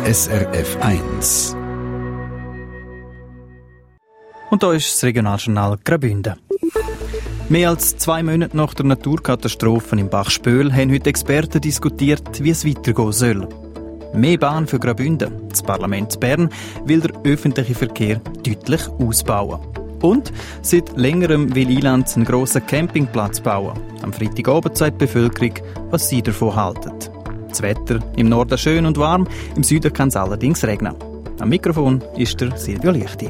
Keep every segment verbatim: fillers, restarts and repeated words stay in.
S R F eins. Und da ist das Regionaljournal Graubünden. Mehr als zwei Monate nach der Naturkatastrophe im Bach Spöl haben heute Experten diskutiert, wie es weitergehen soll. Mehr Bahn für Graubünden. Das Parlament Bern will den öffentlichen Verkehr deutlich ausbauen. Und seit längerem will Ilanz einen grossen Campingplatz bauen. Am Freitagabend sagt die Bevölkerung, was sie davon halten. Das Wetter im Norden schön und warm, im Süden kann es allerdings regnen. Am Mikrofon ist der Silvio Lichti.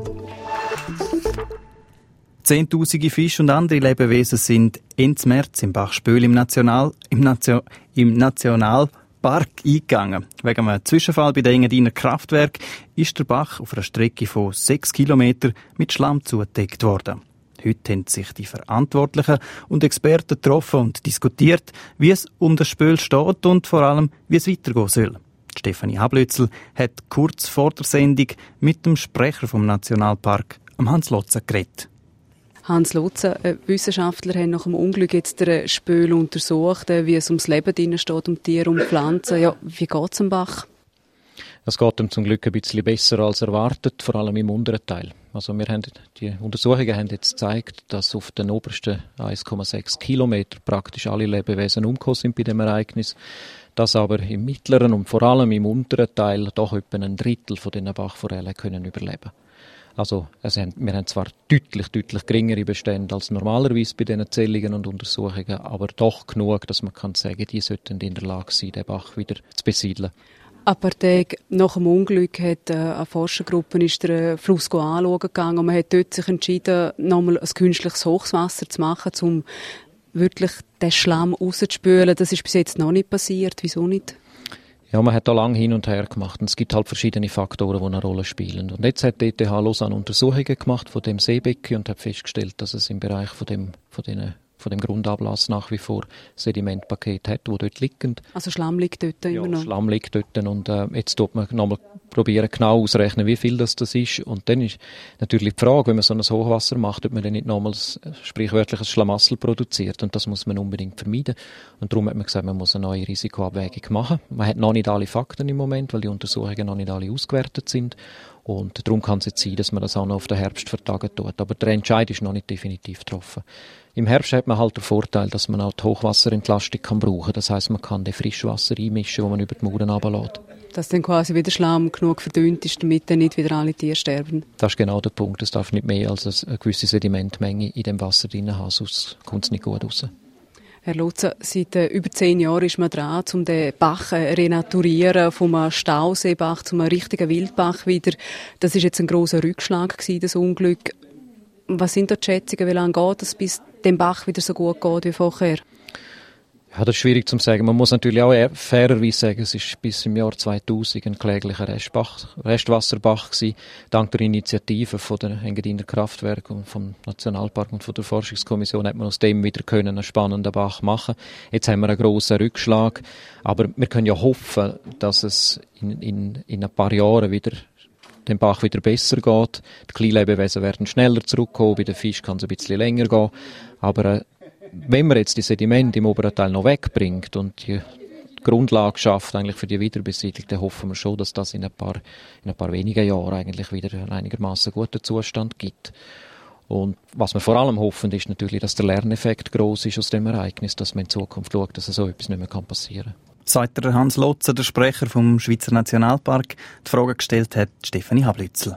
Zehntausende Fische und andere Lebewesen sind Ende März im Bach Spöl im, National, im, Nation, im Nationalpark eingegangen. Wegen einem Zwischenfall bei den Engadiner Kraftwerk ist der Bach auf einer Strecke von sechs Kilometern mit Schlamm zugedeckt worden. Heute haben sich die Verantwortlichen und Experten getroffen und diskutiert, wie es um das Spöl steht und vor allem, wie es weitergehen soll. Stefanie Hablötzl hat kurz vor der Sendung mit dem Sprecher vom Nationalpark, Hans Lotzer, geredet. Hans Lotzer, Wissenschaftler haben nach dem Unglück jetzt den Spöl untersucht, wie es ums Leben drin steht, um Tiere, um Pflanzen. Ja, wie geht es am Bach? Es geht ihm zum Glück ein bisschen besser als erwartet, vor allem im unteren Teil. Also wir haben, die Untersuchungen haben jetzt gezeigt, dass auf den obersten eins Komma sechs Kilometer praktisch alle Lebewesen umgekommen sind bei dem Ereignis. Dass aber im mittleren und vor allem im unteren Teil doch etwa ein Drittel von diesen Bachforellen können überleben. Also es haben, wir haben zwar deutlich, deutlich geringere Bestände als normalerweise bei diesen Zählungen und Untersuchungen, aber doch genug, dass man kann sagen, die sollten in der Lage sein, den Bach wieder zu besiedeln. Ein paar Tage nach dem Unglück hat äh, eine Forschergruppe ist den Fluss anschauen gegangen und man hat dort sich entschieden, nochmal ein künstliches Hochwasser zu machen, um wirklich den Schlamm rauszuspülen. Das ist bis jetzt noch nicht passiert. Wieso nicht? Ja, man hat da lange hin und her gemacht und es gibt halt verschiedene Faktoren, die eine Rolle spielen. Und jetzt hat die E T H Lausanne Untersuchungen gemacht von dem Seebecken und hat festgestellt, dass es im Bereich von dem, von denen von dem Grundablass nach wie vor Sedimentpaket hat, die dort liegen. Also Schlamm liegt dort immer ja, noch? Schlamm liegt dort und äh, jetzt tut man nochmal probieren, genau auszurechnen, wie viel das, das ist. Und dann ist natürlich die Frage, wenn man so ein Hochwasser macht, ob man dann nicht nochmals sprichwörtlich ein Schlamassel produziert. Und das muss man unbedingt vermeiden. Und darum hat man gesagt, man muss eine neue Risikoabwägung machen. Man hat noch nicht alle Fakten im Moment, weil die Untersuchungen noch nicht alle ausgewertet sind. Und darum kann es jetzt sein, dass man das auch noch auf den Herbst vertagen tut. Aber der Entscheid ist noch nicht definitiv getroffen. Im Herbst hat man halt den Vorteil, dass man auch die Hochwasserentlastung kann brauchen. Das heisst, man kann den Frischwasser einmischen, das man über die Mauern runterlässt. Dass dann quasi wieder Schlamm genug verdünnt ist, damit dann nicht wieder alle Tiere sterben. Das ist genau der Punkt. Es darf nicht mehr als eine gewisse Sedimentmenge in dem Wasser drin haben, sonst kommt es nicht gut raus. Herr Lotzer, seit äh, über zehn Jahren ist man dran, um den Bach äh, renaturieren, vom Stauseebach zum richtigen Wildbach wieder. Das ist jetzt ein grosser Rückschlag gewesen, das Unglück. Was sind da die Schätzungen? Wie lange geht es, bis dem Bach wieder so gut geht wie vorher? Ja, das ist schwierig zu sagen. Man muss natürlich auch fairerweise sagen, es ist bis im Jahr zweitausend ein kläglicher Restbach, Restwasserbach gewesen, dank der Initiative von den Engadiner Kraftwerken und vom Nationalpark und von der Forschungskommission hat man aus dem wieder können einen spannenden Bach machen. Jetzt haben wir einen grossen Rückschlag, aber wir können ja hoffen, dass es in, in, in ein paar Jahren wieder dem Bach wieder besser geht. Die Kleinlebewesen werden schneller zurückkommen, bei den Fischen kann es ein bisschen länger gehen, aber äh, wenn man jetzt die Sedimente im oberen Teil noch wegbringt und die Grundlage schafft eigentlich für die Wiederbesiedlung, dann hoffen wir schon, dass das in ein paar, in ein paar wenigen Jahren eigentlich wieder einen einigermaßen guten Zustand gibt. Und was wir vor allem hoffen, ist natürlich, dass der Lerneffekt gross ist aus dem Ereignis, dass man in Zukunft schaut, dass so etwas nicht mehr passieren kann. Seit der Hans Lotzer, der Sprecher vom Schweizer Nationalpark, die Frage gestellt hat, Stefanie Hablötzl.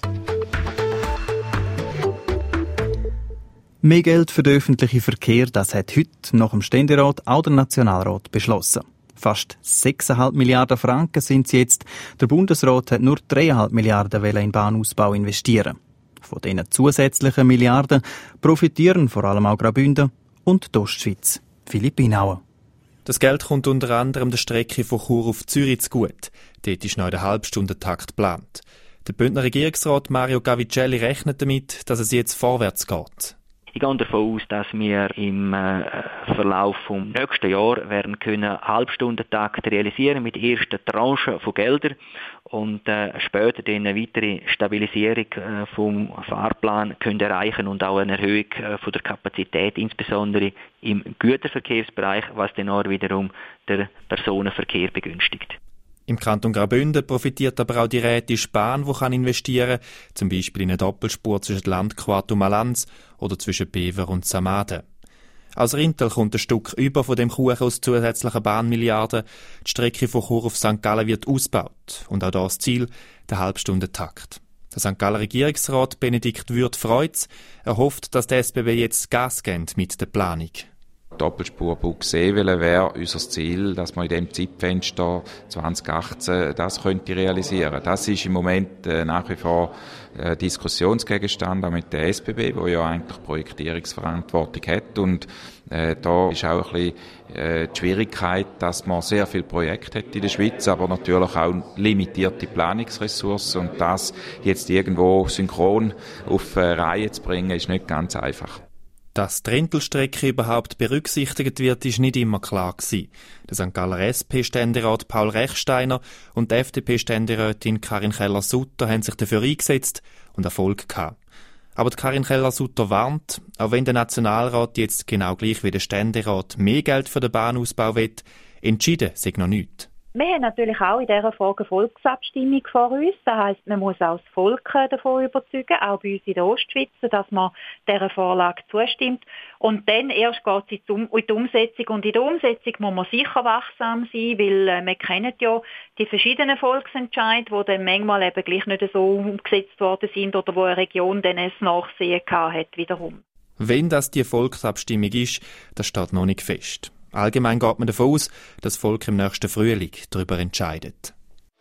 Mehr Geld für den öffentlichen Verkehr, das hat heute nach dem Ständerat auch der Nationalrat beschlossen. Fast sechs Komma fünf Milliarden Franken sind es jetzt. Der Bundesrat hat nur drei Komma fünf Milliarden in den Bahnausbau investieren. Von diesen zusätzlichen Milliarden profitieren vor allem auch Graubünden und die Ostschweiz, Philippinauen. Das Geld kommt unter anderem der Strecke von Chur auf Zürich zugute. Dort ist noch in der Halbstundentakt geplant. Der Bündner Regierungsrat Mario Gavicelli rechnet damit, dass es jetzt vorwärts geht. Ich gehe davon aus, dass wir im äh, Verlauf vom nächsten Jahr werden können Halbstundentakt realisieren mit ersten Tranchen von Geldern und äh, später dann eine weitere Stabilisierung äh, vom Fahrplan können erreichen und auch eine Erhöhung äh, von der Kapazität, insbesondere im Güterverkehrsbereich, was dann auch wiederum der Personenverkehr begünstigt. Im Kanton Graubünden profitiert aber auch die Rätische Bahn, die kann investieren kann, zum Beispiel in eine Doppelspur zwischen Landquart und Malanz oder zwischen Bever und Samaden. Als Rintel kommt ein Stück über von dem Kuchen aus zusätzlichen Bahnmilliarden. Die Strecke von Chur auf Sankt Gallen wird ausgebaut. Und auch das Ziel, der Halbstundentakt. Der Sankt Galler Regierungsrat Benedikt Würth freut's. Er hofft, dass der S B B jetzt Gas gibt mit der Planung. Doppelspur Bug-Seewelle wäre unser Ziel, dass wir in dem Zeitfenster zwanzig achtzehn das könnte realisieren. Das ist im Moment äh, nach wie vor äh, Diskussionsgegenstand auch mit der S B B, wo ja eigentlich Projektierungsverantwortung hat. Und äh, da ist auch ein bisschen äh, die Schwierigkeit, dass man sehr viele Projekte hat in der Schweiz, aber natürlich auch limitierte Planungsressourcen. Und das jetzt irgendwo synchron auf äh, Reihe zu bringen, ist nicht ganz einfach. Dass die Rintelstrecke überhaupt berücksichtigt wird, ist nicht immer klar gewesen. Der Sankt Galler S P-Ständerat Paul Rechsteiner und die F D P-Ständerätin Karin Keller-Sutter haben sich dafür eingesetzt und Erfolg gehabt. Aber die Karin Keller-Sutter warnt, auch wenn der Nationalrat jetzt genau gleich wie der Ständerat mehr Geld für den Bahnausbau will, entschieden sei noch nichts. Wir haben natürlich auch in dieser Frage eine Volksabstimmung vor uns. Das heisst, man muss auch das Volk davon überzeugen, auch bei uns in der Ostschweiz, dass man dieser Vorlage zustimmt. Und dann erst geht es in die Umsetzung. Und in der Umsetzung muss man sicher wachsam sein, weil äh, wir kennen ja die verschiedenen Volksentscheide, die dann manchmal eben gleich nicht so umgesetzt worden sind oder wo eine Region dann ein Nachsehen gehabt hat wiederum. Wenn das die Volksabstimmung ist, das steht noch nicht fest. Allgemein geht man davon aus, dass das Volk im nächsten Frühling darüber entscheidet.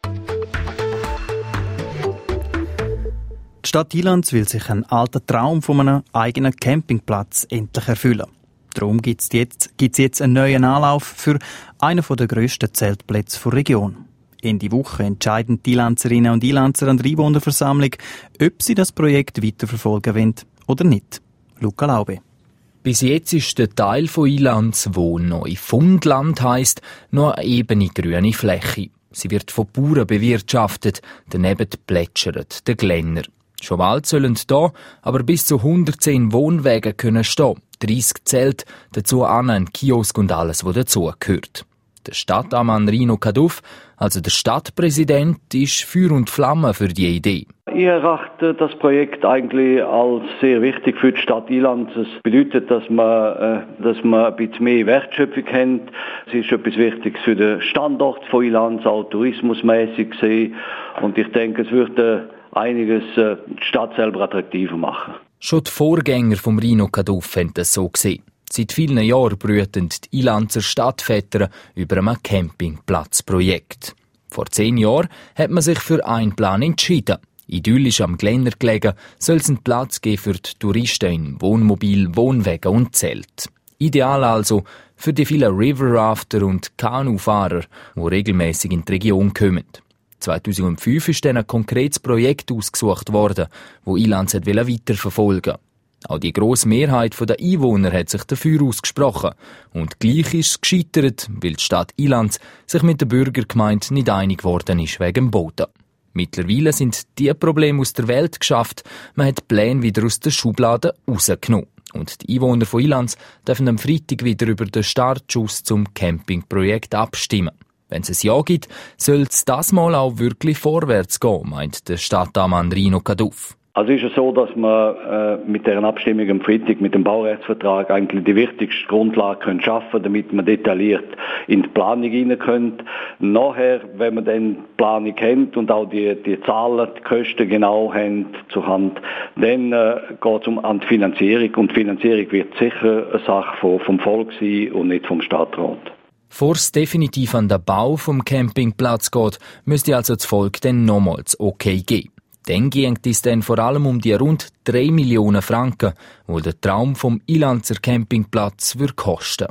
Die Stadt Ilanz will sich einen alten Traum von einem eigenen Campingplatz endlich erfüllen. Darum gibt es jetzt, gibt's jetzt einen neuen Anlauf für einen der grössten Zeltplätze der Region. Ende Woche entscheiden die Ilanzerinnen und Ilanzer an der Einwohnerversammlung, ob sie das Projekt weiterverfolgen wollen oder nicht. Luca Laube. Bis jetzt ist der Teil von Ilanz, wo Neufundland heisst, noch eine ebene grüne Fläche. Sie wird von Bauern bewirtschaftet, daneben plätschert der Glenner. Schon bald sollen da aber bis zu hundertzehn Wohnwege können stehen, dreissig Zelte, dazu ein Kiosk und alles, was dazugehört. Der Stadtammann Rino Kaduff, also der Stadtpräsident, ist Feuer und Flamme für die Idee. Ich erachte das Projekt eigentlich als sehr wichtig für die Stadt Ilanz. Es bedeutet, dass man, äh, dass man ein bisschen mehr Wertschöpfung hat. Es ist etwas Wichtiges für den Standort von Ilanz, auch tourismusmäßig gesehen. Und ich denke, es würde einiges äh, die Stadt selber attraktiver machen. Schon die Vorgänger vom Rino Kaduff haben das so gesehen. Seit vielen Jahren brüten die Ilanzer Stadtväter über ein Campingplatzprojekt. Vor zehn Jahren hat man sich für einen Plan entschieden. Idyllisch am Glenner gelegen, soll es einen Platz geben für die Touristen in Wohnmobil, Wohnwagen und Zelt. Ideal also für die vielen Riverrafter und Kanufahrer, die regelmäßig in die Region kommen. zweitausendfünf ist dann ein konkretes Projekt ausgesucht worden, das Ilanz weiterverfolgen wollte. Auch die grosse Mehrheit der Einwohner hat sich dafür ausgesprochen. Und gleich ist es gescheitert, weil die Stadt Ilanz sich mit der Bürgergemeinde nicht einig geworden ist wegen dem Boden. Mittlerweile sind die Probleme aus der Welt geschafft. Man hat die Pläne wieder aus der Schublade rausgenommen. Und die Einwohner von Ilanz dürfen am Freitag wieder über den Startschuss zum Campingprojekt abstimmen. Wenn es ein Ja gibt, soll es das Mal auch wirklich vorwärts gehen, meint der Stadtammann Rino Kaduff. Also ist es so, dass man äh, mit deren Abstimmung am Freitag mit dem Baurechtsvertrag eigentlich die wichtigste Grundlage können schaffen, damit man detailliert in die Planung hinein können. Nachher, wenn man dann die Planung kennt und auch die, die Zahlen, die Kosten genau haben zur Hand, dann äh, geht es um an die Finanzierung. Und die Finanzierung wird sicher eine Sache vom, vom Volk sein und nicht vom Stadtrat. Bevor es definitiv an den Bau vom Campingplatz geht, müsste also das Volk dann nochmals okay geben. Dann ging es dann vor allem um die rund drei Millionen Franken, die der Traum vom Ilanzer Campingplatz würde kosten.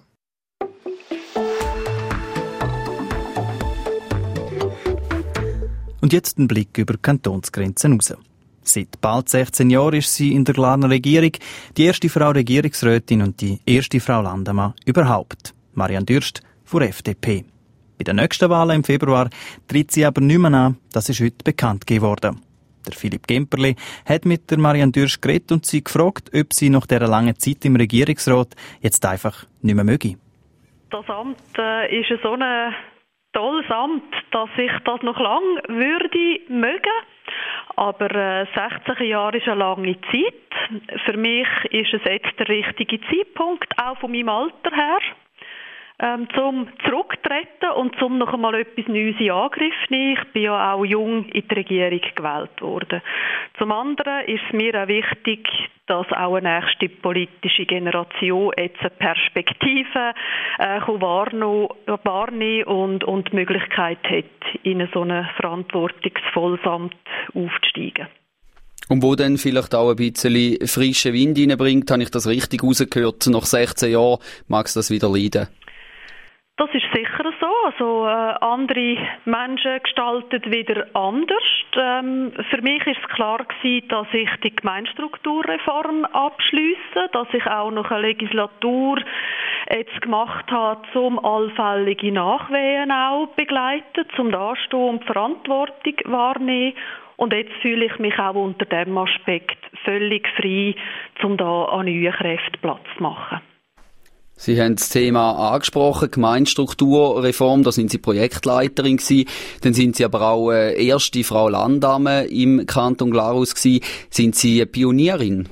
Und jetzt ein Blick über die Kantonsgrenzen raus. Seit bald sechzehn Jahren ist sie in der Glarner Regierung die erste Frau Regierungsrätin und die erste Frau Landemann überhaupt. Marianne Dürst von der F D P. Bei den nächsten Wahlen im Februar tritt sie aber nicht mehr an, das ist heute bekannt geworden. Der Philipp Gemperli hat mit der Marianne Dürst geredet und sie gefragt, ob sie nach dieser langen Zeit im Regierungsrat jetzt einfach nicht mehr möge. Das Amt äh, ist so eine tolles Amt, dass ich das noch lange würde mögen. Aber äh, sechzehn Jahre ist eine lange Zeit. Für mich ist es jetzt der richtige Zeitpunkt, auch von meinem Alter her, ähm, zum Zurücktreten und zum noch einmal etwas Neues in Angriff nehmen. Ich bin ja auch jung in die Regierung gewählt worden. Zum anderen ist es mir auch wichtig, dass auch eine nächste politische Generation jetzt eine Perspektive äh, wahrnehmen, wahrnehmen und, und die Möglichkeit hat, in so ein verantwortungsvolles Amt aufzusteigen. Und wo dann vielleicht auch ein bisschen frischen Wind reinbringt, habe ich das richtig rausgehört, nach sechzehn Jahren mag es das wieder leiden? Das ist sicher so. Also äh, andere Menschen gestalten wieder anders. Ähm, für mich ist es klar gewesen, dass ich die Gemeindestrukturreform abschliesse, dass ich auch noch eine Legislatur jetzt gemacht habe, um allfällige Nachwehen auch begleiten, zum Dastehen und die Verantwortung wahrnehmen. Und jetzt fühle ich mich auch unter diesem Aspekt völlig frei, um da an neuen Kräften Platz zu machen. Sie haben das Thema angesprochen, Gemeindestrukturreform, da sind Sie Projektleiterin gewesen. Dann sind Sie aber auch äh, erste Frau Landamme im Kanton Glarus gewesen. Sind Sie eine Pionierin?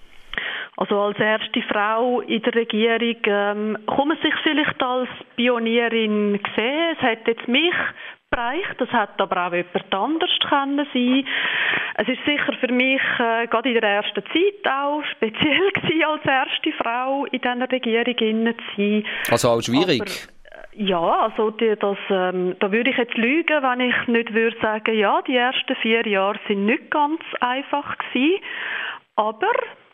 Also als erste Frau in der Regierung ähm, kann man sich vielleicht als Pionierin sehen. Es hat jetzt mich bereicht, das hat aber auch jemand anders können sein. Es ist sicher für mich äh, gerade in der ersten Zeit auch speziell gewesen, als erste Frau in dieser Regierung zu sein. Also auch schwierig? Aber, ja, also die, das, ähm, da würde ich jetzt lügen, wenn ich nicht würde sagen, ja, die ersten vier Jahre sind nicht ganz einfach gewesen, aber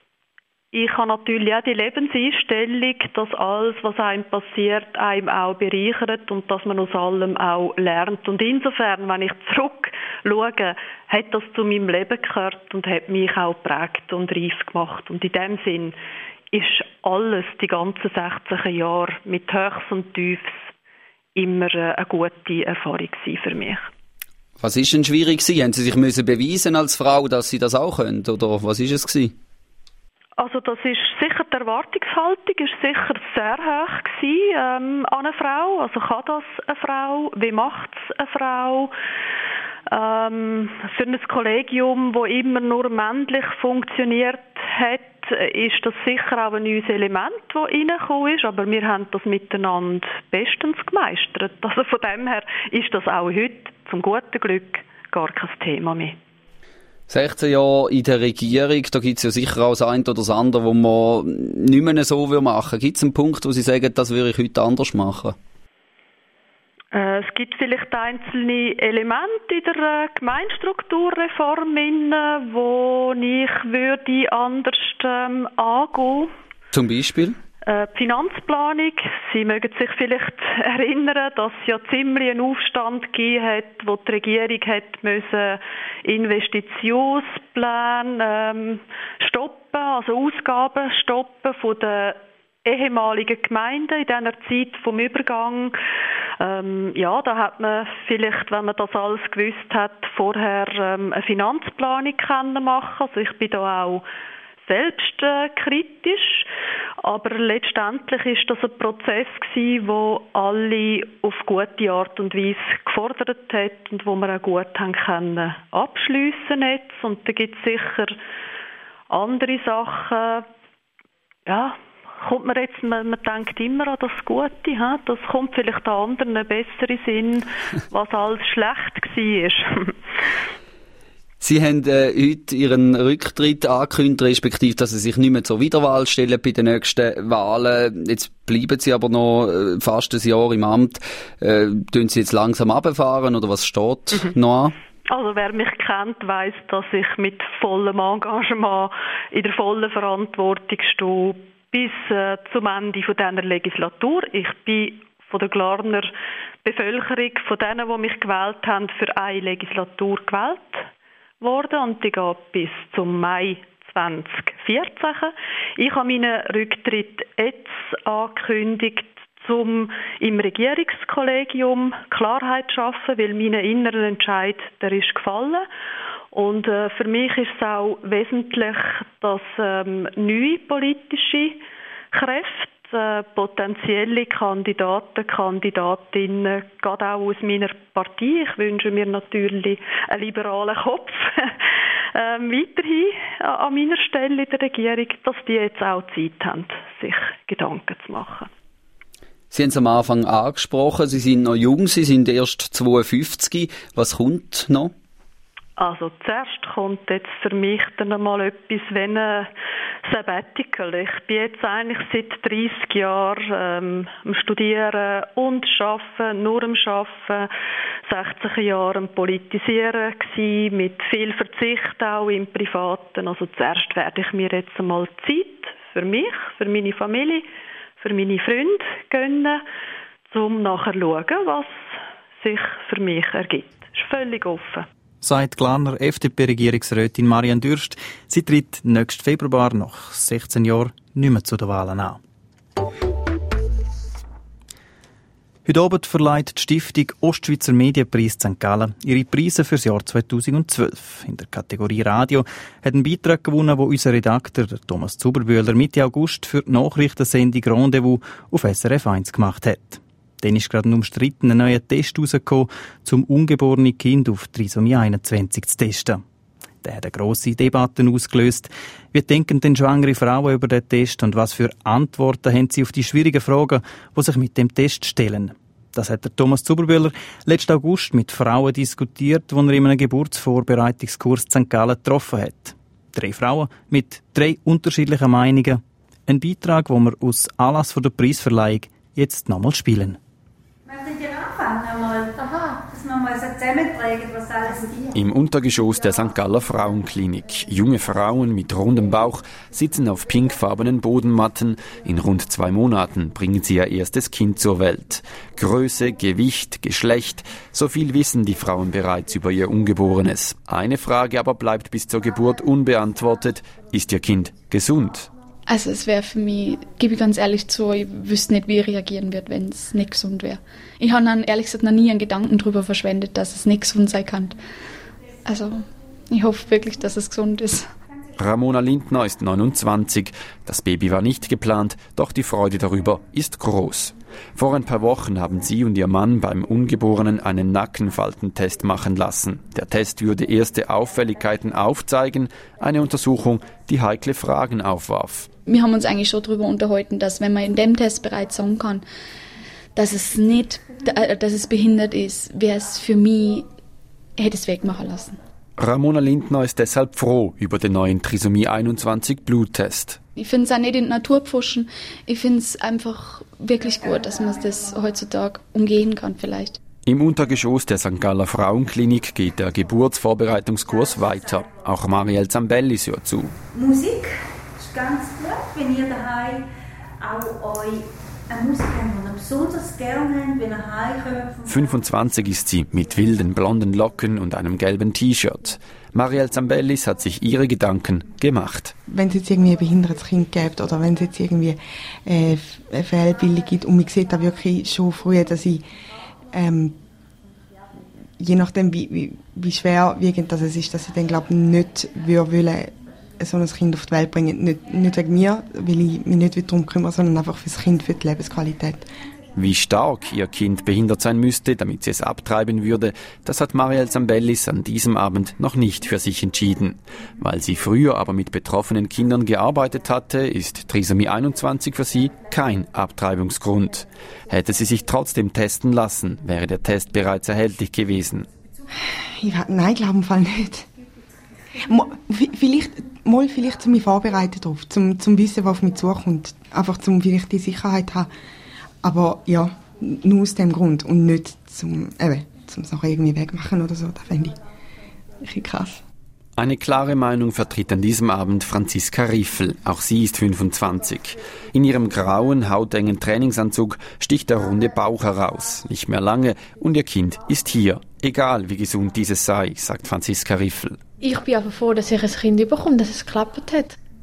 ich habe natürlich auch die Lebenseinstellung, dass alles, was einem passiert, einem auch bereichert und dass man aus allem auch lernt. Und insofern, wenn ich zurückschaue, hat das zu meinem Leben gehört und hat mich auch geprägt und reif gemacht. Und in dem Sinn ist alles, die ganzen sechzehn Jahre mit Höchst und Tiefs, immer eine gute Erfahrung für mich. Was ist denn schwierig gewesen? Haben Sie sich müssen beweisen als Frau, dass Sie das auch können? Oder was ist es gewesen? Also das ist sicher, die Erwartungshaltung ist sicher sehr hoch gewesen, ähm, an eine Frau. Also kann das eine Frau? Wie macht es eine Frau? Ähm, für ein Kollegium, das immer nur männlich funktioniert hat, ist das sicher auch ein neues Element, das reingekommen ist. Aber wir haben das miteinander bestens gemeistert. Also von dem her ist das auch heute zum guten Glück gar kein Thema mehr. sechzehn Jahre in der Regierung, da gibt es ja sicher auch das eine oder das andere, wo man nicht mehr so machen würde. Gibt es einen Punkt, wo Sie sagen, das würde ich heute anders machen? Äh, es gibt vielleicht einzelne Elemente in der äh, Gemeindestrukturreform, wo ich würde anders ähm, angehen. Zum Beispiel? Die Finanzplanung. Sie mögen sich vielleicht erinnern, dass es ja ziemlich einen Aufstand gegeben hat, wo die Regierung hat müssen Investitionspläne ähm, stoppen, also Ausgaben stoppen von den ehemaligen Gemeinden in dieser Zeit vom Übergang. Ähm, ja, da hat man vielleicht, wenn man das alles gewusst hat, vorher ähm, eine Finanzplanung können machen. Also ich bin da auch selbst äh, kritisch, aber letztendlich ist das ein Prozess gewesen, wo alle auf gute Art und Weise gefordert hat und wo wir auch gut haben können abschliessen jetzt. Und da gibt es sicher andere Sachen. Ja, kommt man jetzt, man, man denkt immer an das Gute, he? Das kommt vielleicht an anderen besser in Sinn, was alles schlecht war. Sie haben äh, heute Ihren Rücktritt angekündigt, respektive, dass Sie sich nicht mehr zur Wiederwahl stellen bei den nächsten Wahlen. Jetzt bleiben Sie aber noch äh, fast ein Jahr im Amt. Äh, tun Sie jetzt langsam runterfahren oder was steht mhm. noch an? Also wer mich kennt, weiss, dass ich mit vollem Engagement in der vollen Verantwortung stehe bis äh, zum Ende von dieser Legislatur. Ich bin von der Glarner Bevölkerung, von denen, die mich gewählt haben, für eine Legislatur gewählt worden und die geht bis zum Mai zwanzig vierzehn. Ich habe meinen Rücktritt jetzt angekündigt, um im Regierungskollegium Klarheit zu schaffen, weil mein innerer Entscheid, der ist gefallen. Und äh, für mich ist es auch wesentlich, dass ähm, neue politische Kräfte äh, potenzielle Kandidaten, Kandidatinnen, gerade auch aus meiner Partei. Ich wünsche mir natürlich einen liberalen Kopf ähm, weiterhin an meiner Stelle in der Regierung, dass die jetzt auch Zeit haben, sich Gedanken zu machen. Sie haben es am Anfang angesprochen, Sie sind noch jung, Sie sind erst zweiundfünfzig. Was kommt noch? Also zuerst kommt jetzt für mich dann einmal etwas wie ein Sabbatical. Ich bin jetzt eigentlich seit dreissig Jahren ähm, am Studieren und Arbeiten, nur am Arbeiten, sechzig Jahre am Politisieren gewesen, mit viel Verzicht auch im Privaten. Also zuerst werde ich mir jetzt einmal Zeit für mich, für meine Familie, für meine Freunde gönnen, um nachher zu schauen, was sich für mich ergibt. Das ist völlig offen. Sagt Glarner F D P-Regierungsrätin Marianne Dürst. Sie tritt nächsten Februar nach sechzehn Jahren nicht mehr zu den Wahlen an. Heute Abend verleiht die Stiftung Ostschweizer Medienpreis Sankt Gallen ihre Preise für das Jahr zweitausendzwölf. In der Kategorie Radio hat ein Beitrag gewonnen, wo unser Redakteur Thomas Zuberbühler Mitte August für die Nachrichtensendung Rendezvous auf S R F eins gemacht hat. Dann ist gerade ein umstrittener neuer Test rausgekommen, um ungeborene Kinder auf Trisomie einundzwanzig zu testen. Der hat eine grosse Debatte ausgelöst. Wie denken denn schwangere Frauen über den Test und was für Antworten haben sie auf die schwierigen Fragen, die sich mit dem Test stellen? Das hat der Thomas Zuberbühler letzten August mit Frauen diskutiert, die er in einem Geburtsvorbereitungskurs in Sankt Gallen getroffen hat. Drei Frauen mit drei unterschiedlichen Meinungen. Ein Beitrag, den wir aus Anlass der Preisverleihung jetzt nochmal spielen. Im Untergeschoss der Sankt Galler Frauenklinik. Junge Frauen mit rundem Bauch sitzen auf pinkfarbenen Bodenmatten. In rund zwei Monaten bringen sie ihr erstes Kind zur Welt. Größe, Gewicht, Geschlecht, so viel wissen die Frauen bereits über ihr Ungeborenes. Eine Frage aber bleibt bis zur Geburt unbeantwortet. Ist ihr Kind gesund? Also es wäre für mich, gebe ich ganz ehrlich zu, ich wüsste nicht, wie ich reagieren würde, wenn es nicht gesund wäre. Ich habe dann ehrlich gesagt noch nie einen Gedanken darüber verschwendet, dass es nicht gesund sein kann. Also ich hoffe wirklich, dass es gesund ist. Ramona Lindner ist neunundzwanzig. Das Baby war nicht geplant, doch die Freude darüber ist groß. Vor ein paar Wochen haben sie und ihr Mann beim Ungeborenen einen Nackenfaltentest machen lassen. Der Test würde erste Auffälligkeiten aufzeigen, eine Untersuchung, die heikle Fragen aufwarf. Wir haben uns eigentlich schon darüber unterhalten, dass wenn man in dem Test bereits sagen kann, dass es nicht, dass es behindert ist, wäre es für mich, hätte es wegmachen lassen. Ramona Lindner ist deshalb froh über den neuen Trisomie einundzwanzig Bluttest. Ich finde es auch nicht in die Natur pfuschen. Ich finde es einfach wirklich gut, dass man das heutzutage umgehen kann vielleicht. Im Untergeschoss der Sankt Galler Frauenklinik geht der Geburtsvorbereitungskurs weiter. Auch Marielle Zambellis hört zu. Musik ist ganz gut, wenn ihr daheim auch euch eine Musik habt, die ihr besonders gerne habt, wenn ihr heimkommt. fünfundzwanzig ist sie, mit wilden blonden Locken und einem gelben T-Shirt. Marielle Zambellis hat sich ihre Gedanken gemacht. Wenn es jetzt irgendwie ein behindertes Kind gibt oder wenn es jetzt irgendwie äh, eine Fehlbildung gibt und man sieht da wirklich schon früh, dass ich ähm, je nachdem wie, wie, wie schwerwiegend das ist, dass ich dann glaube nicht würde wollen, so ein Kind auf die Welt bringen. Nicht, nicht wegen mir, weil ich mich nicht darum kümmere, sondern einfach für das Kind, für die Lebensqualität. Wie stark ihr Kind behindert sein müsste, damit sie es abtreiben würde, das hat Marielle Zambellis an diesem Abend noch nicht für sich entschieden. Weil sie früher aber mit betroffenen Kindern gearbeitet hatte, ist Trisomie einundzwanzig für sie kein Abtreibungsgrund. Hätte sie sich trotzdem testen lassen, wäre der Test bereits erhältlich gewesen. Ich, nein, glaube im Fall nicht. Mo, vielleicht, mal vielleicht zu mich vorbereiten darauf, zum, zum wissen, was auf mich zukommt. Einfach zum vielleicht die Sicherheit haben. Aber ja, nur aus dem Grund und nicht zum, eben, zum es nachher irgendwie wegmachen oder so. Das fände ich richtig krass. Eine klare Meinung vertritt an diesem Abend Franziska Riffel. Auch sie ist fünfundzwanzig. In ihrem grauen, hautengen Trainingsanzug sticht der runde Bauch heraus. Nicht mehr lange und ihr Kind ist hier. Egal wie gesund dieses sei, sagt Franziska Riffel. Ich bin einfach froh, dass ich ein Kind bekomme, dass es geklappt hat.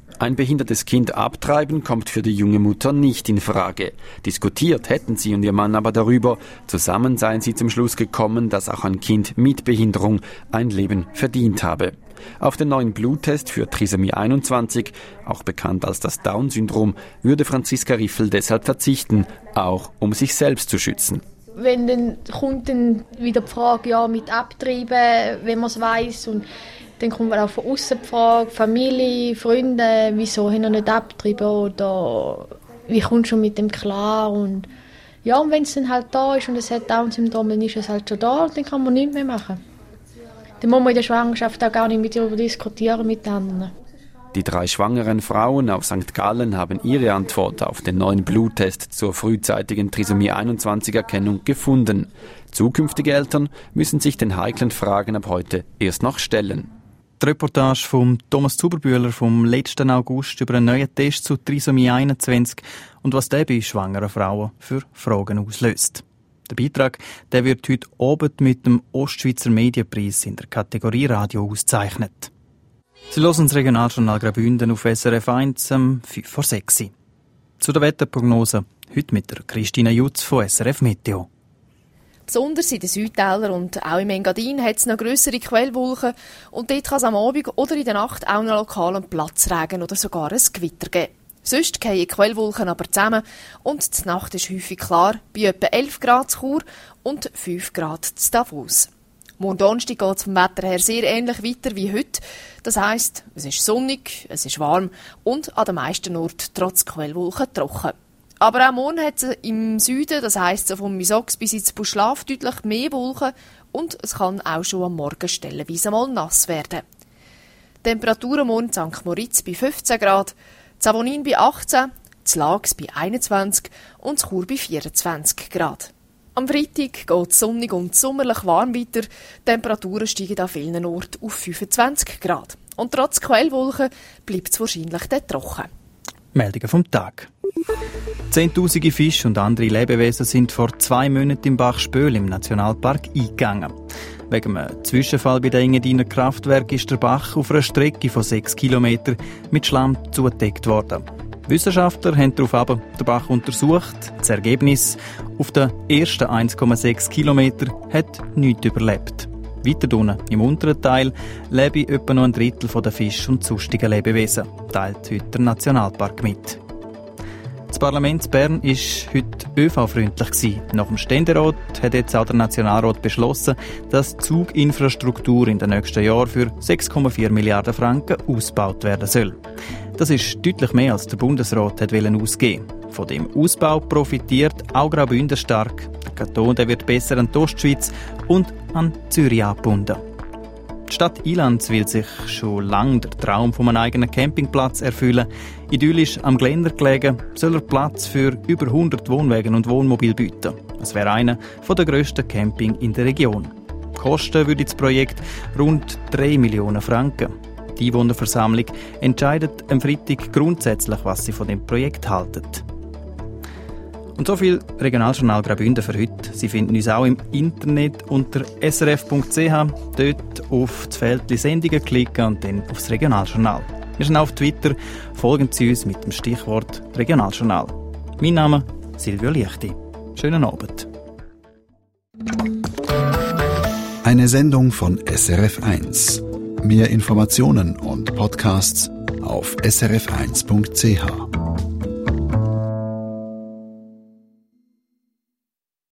Ein behindertes Kind abtreiben kommt für die junge Mutter nicht in Frage. Diskutiert hätten sie und ihr Mann aber darüber. Zusammen seien sie zum Schluss gekommen, dass auch ein Kind mit Behinderung ein Leben verdient habe. Auf den neuen Bluttest für Trisomie einundzwanzig, auch bekannt als das Down-Syndrom, würde Franziska Riffel deshalb verzichten, auch um sich selbst zu schützen. Wenn dann kommt dann wieder die Frage, ja, mit Abtreiben, wenn man es weiss, und dann kommt auch von außen die Frage, Familie, Freunde, wieso haben wir nicht abgetrieben oder wie kommst du mit dem klar? Und ja, und wenn es dann halt da ist und es hat Down-Syndrom, dann ist es halt schon da und dann kann man nichts mehr machen. Dann muss man in der Schwangerschaft auch gar nicht mit darüber diskutieren mit anderen. Die drei schwangeren Frauen auf Sankt Gallen haben ihre Antwort auf den neuen Bluttest zur frühzeitigen Trisomie einundzwanzig Erkennung gefunden. Zukünftige Eltern müssen sich den heiklen Fragen ab heute erst noch stellen. Die Reportage von Thomas Zuberbühler vom letzten August über einen neuen Test zu Trisomie einundzwanzig und was der bei schwangeren Frauen für Fragen auslöst. Der Beitrag der wird heute Abend mit dem Ostschweizer Medienpreis in der Kategorie Radio ausgezeichnet. Sie hören das Regionaljournal Graubünden auf S R F eins um fünf vor sechs. Zu der Wetterprognose heute mit der Christina Jutz von S R F Meteo. Besonders in den Südtälern und auch im Engadin hat es noch grössere Quellwolken und dort kann es am Abend oder in der Nacht auch noch lokalen Platzregen oder sogar ein Gewitter geben. Sonst fallen die Quellwolken aber zusammen und die Nacht ist häufig klar, bei etwa elf Grad zu Chur und fünf Grad zu Davos. Morgen Donnerstag geht es vom Wetter her sehr ähnlich weiter wie heute. Das heisst, es ist sonnig, es ist warm und an den meisten Orten trotz Quellwolken trocken. Aber auch morgen hat es im Süden, das heisst so vom Misox bis ins Buschlaf, deutlich mehr Wolken und es kann auch schon am Morgen stellenweise mal nass werden. Temperaturen morgen in Sankt Moritz bei fünfzehn Grad, Savonin bei achtzehn, Zlags bei einundzwanzig und Chur bei vierundzwanzig Grad. Am Freitag geht es sonnig und sommerlich warm weiter. Die Temperaturen steigen an vielen Orten auf fünfundzwanzig Grad. Und trotz Quellwolken bleibt es wahrscheinlich dann trocken. Meldungen vom Tag. Zehntausende Fische und andere Lebewesen sind vor zwei Monaten im Bach Spöl im Nationalpark eingegangen. Wegen einem Zwischenfall bei den Engadiner Kraftwerk ist der Bach auf einer Strecke von sechs Kilometern mit Schlamm zugedeckt worden. Wissenschaftler haben daraufhin den Bach untersucht. Das Ergebnis: auf den ersten eins Komma sechs Kilometern hat nichts überlebt. Weiter unten, im unteren Teil, lebe etwa noch ein Drittel der Fische und sonstigen Lebewesen, teilt heute der Nationalpark mit. Das Parlament Bern war heute ÖV-freundlich. Nach dem Ständerat hat jetzt auch der Nationalrat beschlossen, dass die Zuginfrastruktur in den nächsten Jahren für sechs Komma vier Milliarden Franken ausgebaut werden soll. Das ist deutlich mehr, als der Bundesrat hat ausgeben wollte. Von dem Ausbau profitiert auch Graubünden stark. Der Kanton der wird besser an die Ostschweiz und an Zürich angebunden. Die Stadt Ilanz will sich schon lange den Traum von einem eigenen Campingplatz erfüllen. Idyllisch am Geländer gelegen, soll er Platz für über hundert Wohnwagen und Wohnmobil bieten. Es wäre einer der grössten Camping in der Region. Kosten würde das Projekt rund drei Millionen Franken. Die Einwohnerversammlung entscheidet am Freitag grundsätzlich, was sie von dem Projekt halten. Und so viel Regionaljournal Graubünden für heute. Sie finden uns auch im Internet unter s r f punkt c h. Dort auf das Feld Sendungen klicken und dann aufs Regionaljournal. Wir sind auf Twitter. Folgen Sie uns mit dem Stichwort Regionaljournal. Mein Name ist Silvio Liechti. Schönen Abend. Eine Sendung von S R F eins. Mehr Informationen und Podcasts auf s r f eins punkt c h.